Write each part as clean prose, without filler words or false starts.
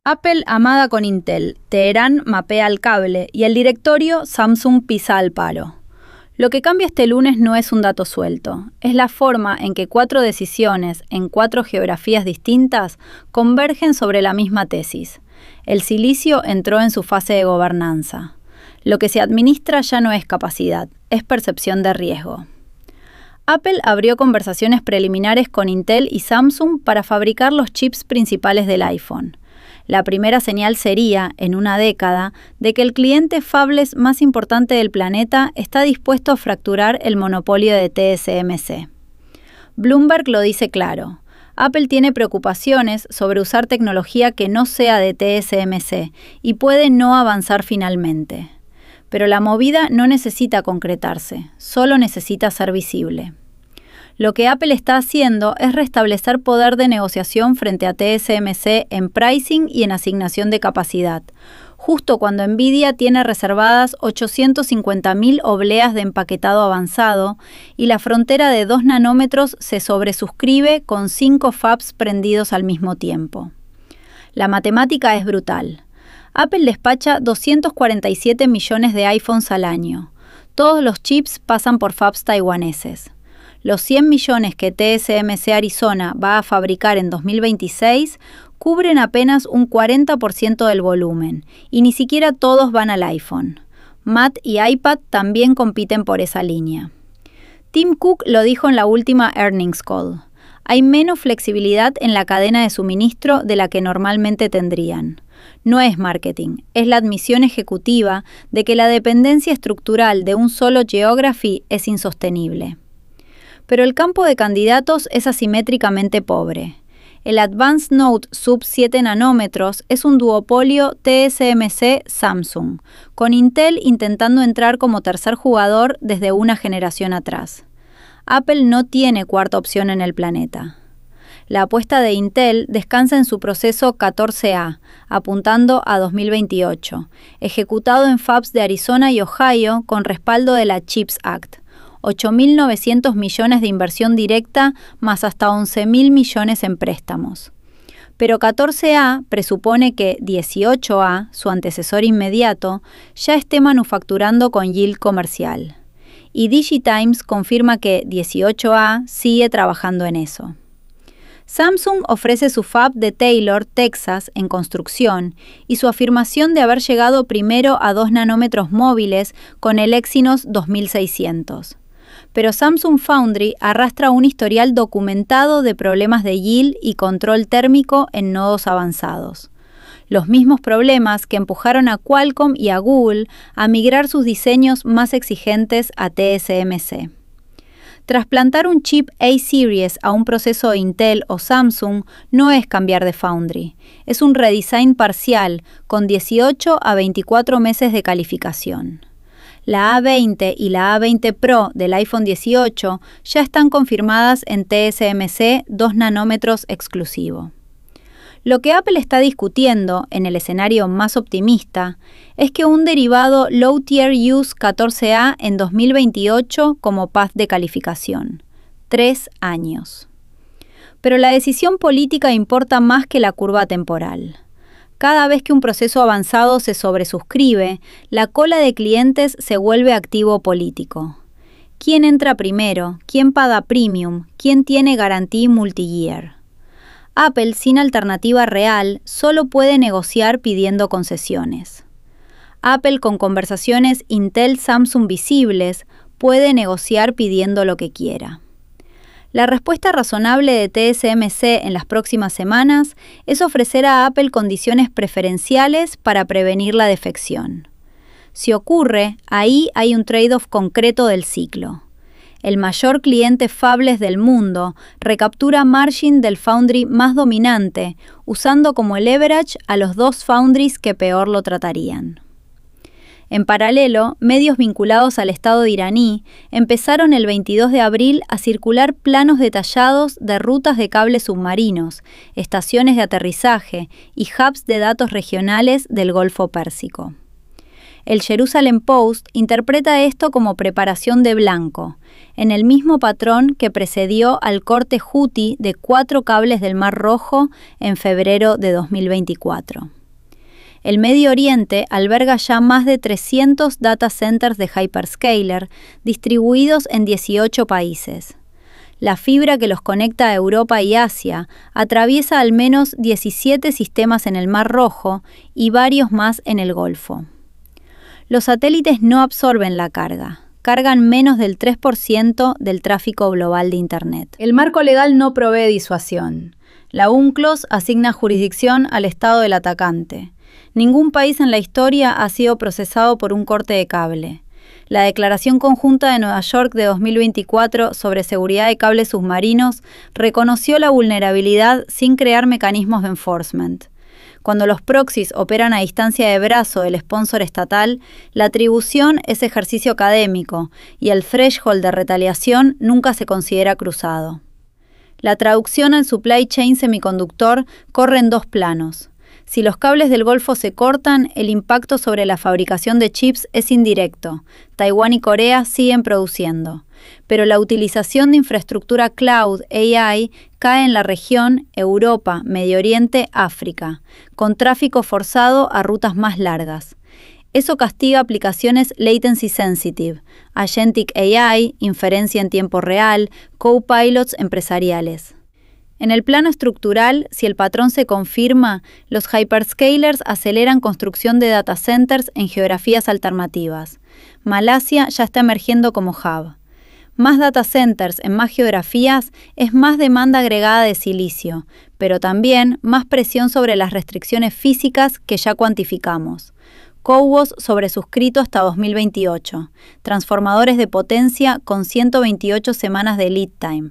Apple amada con Intel, Teherán mapea al cable y el directorio Samsung pisa al palo. Lo que cambia este lunes no es un dato suelto, es la forma en que 4 decisiones en 4 geografías distintas convergen sobre la misma tesis. El silicio entró en su fase de gobernanza. Lo que se administra ya no es capacidad, es percepción de riesgo. Apple abrió conversaciones preliminares con Intel y Samsung para fabricar los chips principales del iPhone. La primera señal sería, en una década, de que el cliente fabless más importante del planeta está dispuesto a fracturar el monopolio de TSMC. Bloomberg lo dice claro. Apple tiene preocupaciones sobre usar tecnología que no sea de TSMC y puede no avanzar finalmente. Pero la movida no necesita concretarse, solo necesita ser visible. Lo que Apple está haciendo es restablecer poder de negociación frente a TSMC en pricing y en asignación de capacidad, justo cuando Nvidia tiene reservadas 850.000 obleas de empaquetado avanzado y la frontera de 2 nanómetros se sobresuscribe con 5 fabs prendidos al mismo tiempo. La matemática es brutal. Apple despacha 247 millones de iPhones al año. Todos los chips pasan por fabs taiwaneses. Los 100 millones que TSMC Arizona va a fabricar en 2026 cubren apenas un 40% del volumen, y ni siquiera todos van al iPhone. Mac y iPad también compiten por esa línea. Tim Cook lo dijo en la última earnings call. Hay menos flexibilidad en la cadena de suministro de la que normalmente tendrían. No es marketing, es la admisión ejecutiva de que la dependencia estructural de un solo geography es insostenible. Pero el campo de candidatos es asimétricamente pobre. El Advanced Node sub 7 nanómetros es un duopolio TSMC-Samsung, con Intel intentando entrar como tercer jugador desde una generación atrás. Apple no tiene cuarta opción en el planeta. La apuesta de Intel descansa en su proceso 14A, apuntando a 2028, ejecutado en fabs de Arizona y Ohio con respaldo de la CHIPS Act. 8.900 millones de inversión directa más hasta 11.000 millones en préstamos. Pero 14A presupone que 18A, su antecesor inmediato, ya esté manufacturando con yield comercial. Y DigiTimes confirma que 18A sigue trabajando en eso. Samsung ofrece su fab de Taylor, Texas, en construcción, y su afirmación de haber llegado primero a 2 nanómetros móviles con el Exynos 2600. Pero Samsung Foundry arrastra un historial documentado de problemas de yield y control térmico en nodos avanzados. Los mismos problemas que empujaron a Qualcomm y a Google a migrar sus diseños más exigentes a TSMC. Trasplantar un chip A-Series a un proceso Intel o Samsung no es cambiar de foundry, es un redesign parcial con 18 a 24 meses de calificación. La A20 y la A20 Pro del iPhone 18 ya están confirmadas en TSMC 2 nanómetros exclusivo. Lo que Apple está discutiendo, en el escenario más optimista, es que un derivado Low Tier Use 14A en 2028 como path de calificación. 3 años. Pero la decisión política importa más que la curva temporal. Cada vez que un proceso avanzado se sobresuscribe, la cola de clientes se vuelve activo político. ¿Quién entra primero? ¿Quién paga premium? ¿Quién tiene garantía multi-year? Apple, sin alternativa real, solo puede negociar pidiendo concesiones. Apple, con conversaciones Intel-Samsung visibles, puede negociar pidiendo lo que quiera. La respuesta razonable de TSMC en las próximas semanas es ofrecer a Apple condiciones preferenciales para prevenir la defección. Si ocurre, ahí hay un trade-off concreto del ciclo. El mayor cliente fabless del mundo recaptura margin del foundry más dominante, usando como leverage a los 2 foundries que peor lo tratarían. En paralelo, medios vinculados al Estado iraní empezaron el 22 de abril a circular planos detallados de rutas de cables submarinos, estaciones de aterrizaje y hubs de datos regionales del Golfo Pérsico. El Jerusalem Post interpreta esto como preparación de blanco, en el mismo patrón que precedió al corte Houthi de 4 cables del Mar Rojo en febrero de 2024. El Medio Oriente alberga ya más de 300 data centers de hyperscaler distribuidos en 18 países. La fibra que los conecta a Europa y Asia atraviesa al menos 17 sistemas en el Mar Rojo y varios más en el Golfo. Los satélites no absorben la carga, cargan menos del 3% del tráfico global de Internet. El marco legal no provee disuasión. La UNCLOS asigna jurisdicción al estado del atacante. Ningún país en la historia ha sido procesado por un corte de cable. La Declaración Conjunta de Nueva York de 2024 sobre seguridad de cables submarinos reconoció la vulnerabilidad sin crear mecanismos de enforcement. Cuando los proxies operan a distancia de brazo del sponsor estatal, la atribución es ejercicio académico y el threshold de retaliación nunca se considera cruzado. La traducción al supply chain semiconductor corre en 2 planos. Si los cables del Golfo se cortan, el impacto sobre la fabricación de chips es indirecto. Taiwán y Corea siguen produciendo. Pero la utilización de infraestructura cloud, AI, cae en la región Europa, Medio Oriente, África, con tráfico forzado a rutas más largas. Eso castiga aplicaciones latency sensitive, agentic AI, inferencia en tiempo real, copilots empresariales. En el plano estructural, si el patrón se confirma, los hyperscalers aceleran construcción de data centers en geografías alternativas. Malasia ya está emergiendo como hub. Más data centers en más geografías es más demanda agregada de silicio, pero también más presión sobre las restricciones físicas que ya cuantificamos. CoWoS sobresuscrito hasta 2028, transformadores de potencia con 128 semanas de lead time,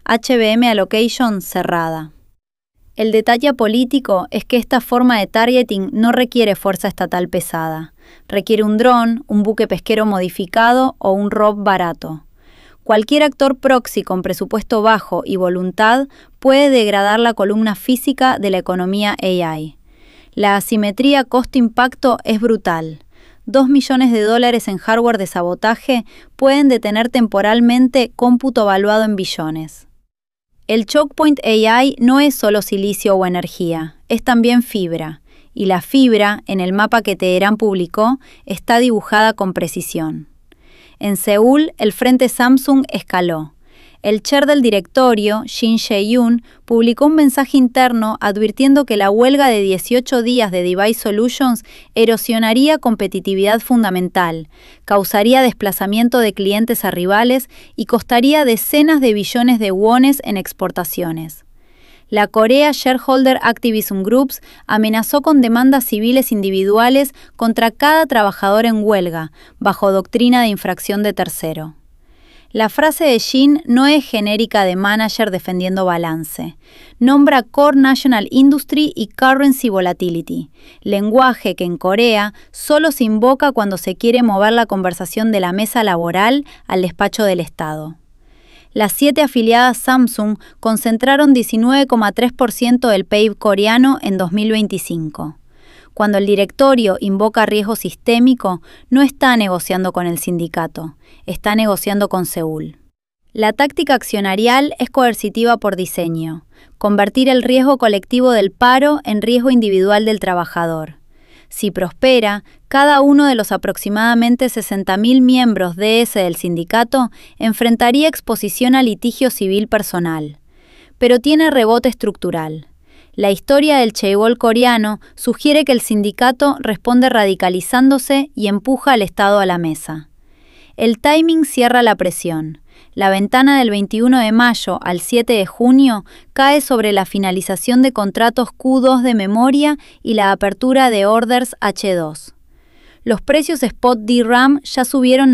HBM allocation cerrada. El detalle político es que esta forma de targeting no requiere fuerza estatal pesada, requiere un dron, un buque pesquero modificado o un ROV barato. Cualquier actor proxy con presupuesto bajo y voluntad puede degradar la columna física de la economía AI. La asimetría costo-impacto es brutal. $2 millones en hardware de sabotaje pueden detener temporalmente cómputo valuado en billones. El choke point AI no es solo silicio o energía, es también fibra. Y la fibra, en el mapa que Teherán publicó, está dibujada con precisión. En Seúl, el frente Samsung escaló. El chair del directorio, Shin Jae-yoon, publicó un mensaje interno advirtiendo que la huelga de 18 días de Device Solutions erosionaría competitividad fundamental, causaría desplazamiento de clientes a rivales y costaría decenas de billones de wones en exportaciones. La Korea Shareholder Activism Groups amenazó con demandas civiles individuales contra cada trabajador en huelga, bajo doctrina de infracción de tercero. La frase de Shin no es genérica de manager defendiendo balance. Nombra Core National Industry y Currency Volatility, lenguaje que en Corea solo se invoca cuando se quiere mover la conversación de la mesa laboral al despacho del Estado. Las 7 afiliadas Samsung concentraron 19,3% del PIB coreano en 2025. Cuando el directorio invoca riesgo sistémico, no está negociando con el sindicato, está negociando con Seúl. La táctica accionarial es coercitiva por diseño, convertir el riesgo colectivo del paro en riesgo individual del trabajador. Si prospera, cada uno de los aproximadamente 60.000 miembros DS del sindicato enfrentaría exposición a litigio civil personal. Pero tiene rebote estructural. La historia del chaebol coreano sugiere que el sindicato responde radicalizándose y empuja al Estado a la mesa. El timing cierra la presión. La ventana del 21 de mayo al 7 de junio cae sobre la finalización de contratos Q2 de memoria y la apertura de orders H2. Los precios spot DRAM ya subieron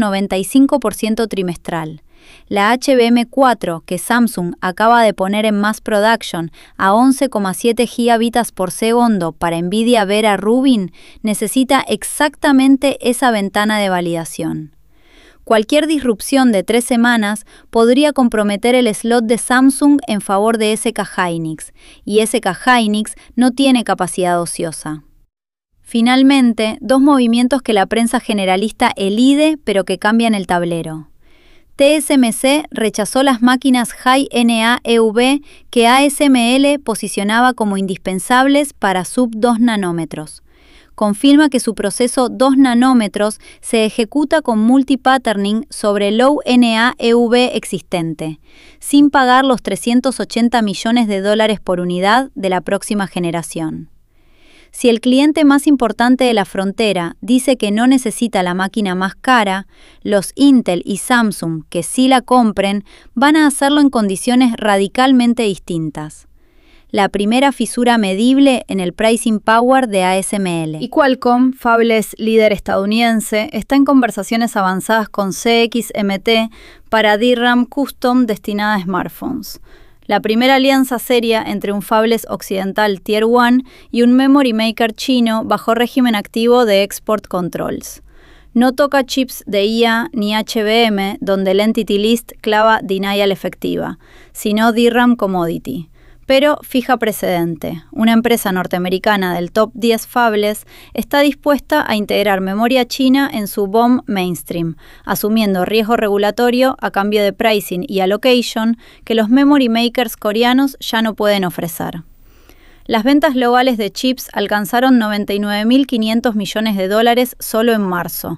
95% trimestral. La HBM4 que Samsung acaba de poner en mass production a 11,7 gigabits por segundo para Nvidia Vera Rubin necesita exactamente esa ventana de validación. Cualquier disrupción de 3 semanas podría comprometer el slot de Samsung en favor de SK Hynix, y SK Hynix no tiene capacidad ociosa. Finalmente, dos movimientos que la prensa generalista elide pero que cambian el tablero. TSMC rechazó las máquinas High-NA EUV que ASML posicionaba como indispensables para sub-2 nanómetros. Confirma que su proceso 2 nanómetros se ejecuta con multipatterning sobre Low-NA EUV existente, sin pagar los $380 millones por unidad de la próxima generación. Si el cliente más importante de la frontera dice que no necesita la máquina más cara, los Intel y Samsung que sí la compren van a hacerlo en condiciones radicalmente distintas. La primera fisura medible en el pricing power de ASML. Y Qualcomm, fabless líder estadounidense, está en conversaciones avanzadas con CXMT para DRAM custom destinada a smartphones. La primera alianza seria entre un fabless occidental Tier 1 y un memory maker chino bajo régimen activo de export controls. No toca chips de IA ni HBM, donde el Entity List clava denial efectiva, sino DRAM commodity. Pero fija precedente. Una empresa norteamericana del top 10 fabless está dispuesta a integrar memoria china en su BOM mainstream, asumiendo riesgo regulatorio a cambio de pricing y allocation que los memory makers coreanos ya no pueden ofrecer. Las ventas globales de chips alcanzaron $99.500 millones solo en marzo,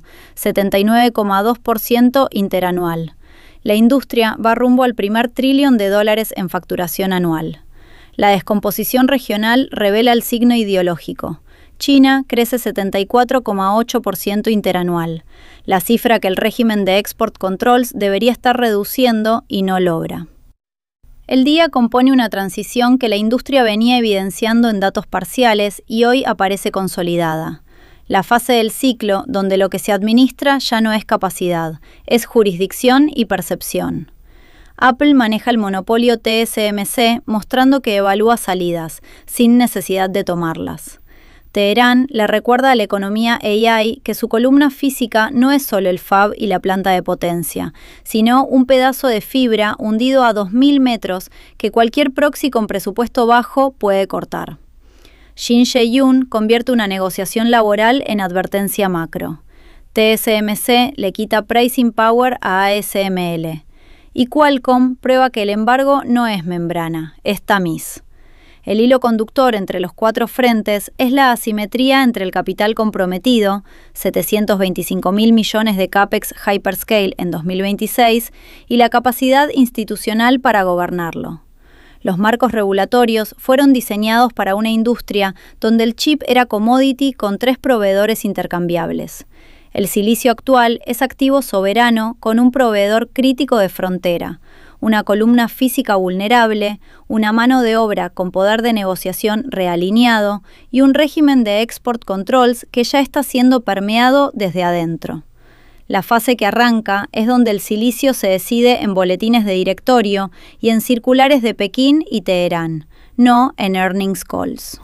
79,2% interanual. La industria va rumbo al primer trillón de dólares en facturación anual. La descomposición regional revela el signo ideológico. China crece 74,8% interanual, la cifra que el régimen de export controls debería estar reduciendo y no logra. El día compone una transición que la industria venía evidenciando en datos parciales y hoy aparece consolidada. La fase del ciclo donde lo que se administra ya no es capacidad, es jurisdicción y percepción. Apple maneja el monopolio TSMC mostrando que evalúa salidas, sin necesidad de tomarlas. Teherán le recuerda a la economía AI que su columna física no es solo el fab y la planta de potencia, sino un pedazo de fibra hundido a 2.000 metros que cualquier proxy con presupuesto bajo puede cortar. Shin Jae-yoon convierte una negociación laboral en advertencia macro. TSMC le quita pricing power a ASML. Y Qualcomm prueba que el embargo no es membrana, es tamiz. El hilo conductor entre los cuatro frentes es la asimetría entre el capital comprometido, $725.000 millones de CAPEX hyperscale en 2026, y la capacidad institucional para gobernarlo. Los marcos regulatorios fueron diseñados para una industria donde el chip era commodity con 3 proveedores intercambiables. El silicio actual es activo soberano con un proveedor crítico de frontera, una columna física vulnerable, una mano de obra con poder de negociación realineado y un régimen de export controls que ya está siendo permeado desde adentro. La fase que arranca es donde el silicio se decide en boletines de directorio y en circulares de Pekín y Teherán, no en earnings calls.